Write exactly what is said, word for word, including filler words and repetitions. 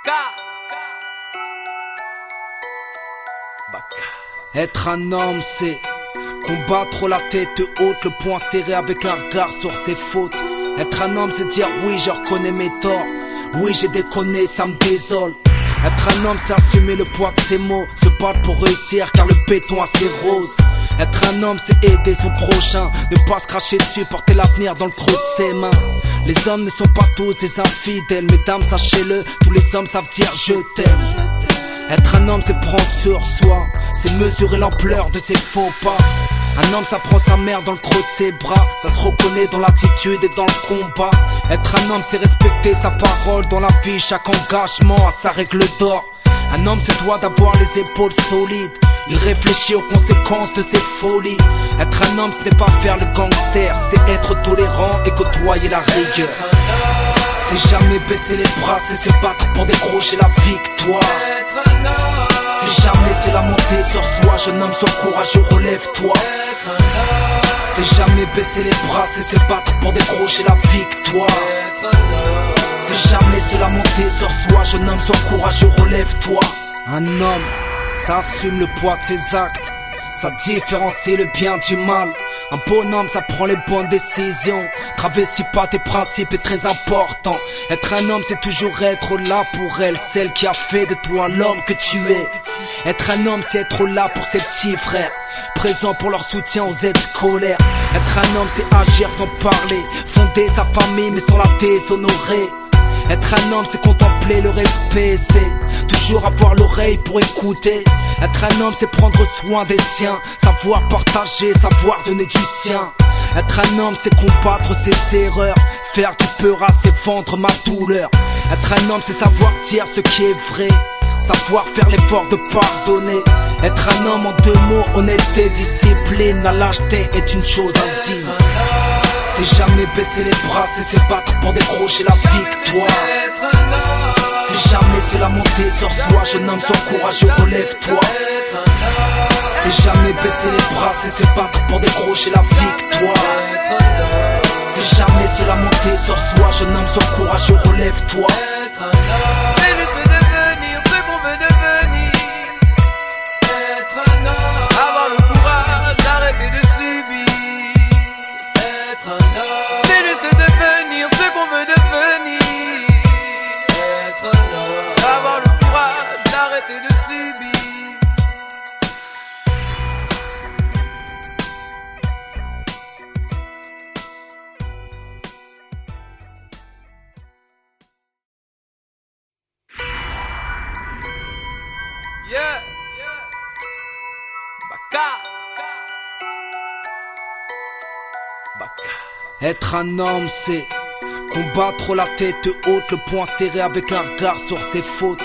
Être un homme, c'est combattre la tête haute, le poing serré avec un regard sur ses fautes. Être un homme, c'est dire oui, je reconnais mes torts. Oui, j'ai déconné, ça me désole. Être un homme, c'est assumer le poids de ses mots, se battre pour réussir car le béton a ses roses. Être un homme, c'est aider son prochain, ne pas se cracher dessus, porter l'avenir dans le trou de ses mains. Les hommes ne sont pas tous des infidèles, mesdames, sachez-le, tous les hommes savent dire je t'aime. Être un homme, c'est prendre sur soi, c'est mesurer l'ampleur de ses faux pas. Un homme, ça prend sa mère dans le creux de ses bras, ça se reconnaît dans l'attitude et dans le combat. Être un homme, c'est respecter sa parole dans la vie, chaque engagement a sa règle d'or. Un homme se doit d'avoir les épaules solides, il réfléchit aux conséquences de ses folies. Être un homme, ce n'est pas faire le gangster, c'est être tolérant et côtoyer la rigueur. C'est jamais baisser les bras, c'est se battre pour décrocher la victoire. C'est jamais c'est la montée sur soi, jeune homme, sois courageux, relève-toi. C'est jamais baisser les bras, c'est se battre pour décrocher la victoire. C'est jamais c'est la montée sur soi, jeune homme, sois courageux, relève-toi. Un homme, ça assume le poids de ses actes, ça différencie le bien du mal. Un bonhomme, ça prend les bonnes décisions, travestis pas tes principes est très important. Être un homme, c'est toujours être là pour elle, celle qui a fait de toi l'homme que tu es. Être un homme, c'est être là pour ses petits frères, présent pour leur soutien aux aides scolaires. Être un homme, c'est agir sans parler, fonder sa famille mais sans la déshonorer. Être un homme, c'est contempler le respect, c'est toujours avoir l'oreille pour écouter. Être un homme, c'est prendre soin des siens, savoir partager, savoir donner du sien. Être un homme, c'est combattre ses erreurs, faire du peur à ses vendre ma douleur. Être un homme, c'est savoir dire ce qui est vrai, savoir faire l'effort de pardonner. Être un homme en deux mots, honnêteté, discipline. La lâcheté est une chose indigne. C'est jamais baisser les bras, c'est se battre pour décrocher la victoire. C'est jamais c'est la montée sur soi, jeune homme, sois courageux, relève-toi. C'est jamais baisser les bras, c'est se battre pour décrocher la victoire. C'est jamais c'est la montée sur soi, jeune homme, sois courageux, relève-toi. C'est juste devenir ce qu'on veut devenir. Être un homme, avoir le courage d'arrêter de subir. Être un homme, c'est juste devenir ce qu'on veut devenir. Être un homme, avoir le courage d'arrêter de subir. Yeah, yeah. Baka. Baka. Être un homme, c'est combattre la tête haute, le poing serré avec un regard sur ses fautes.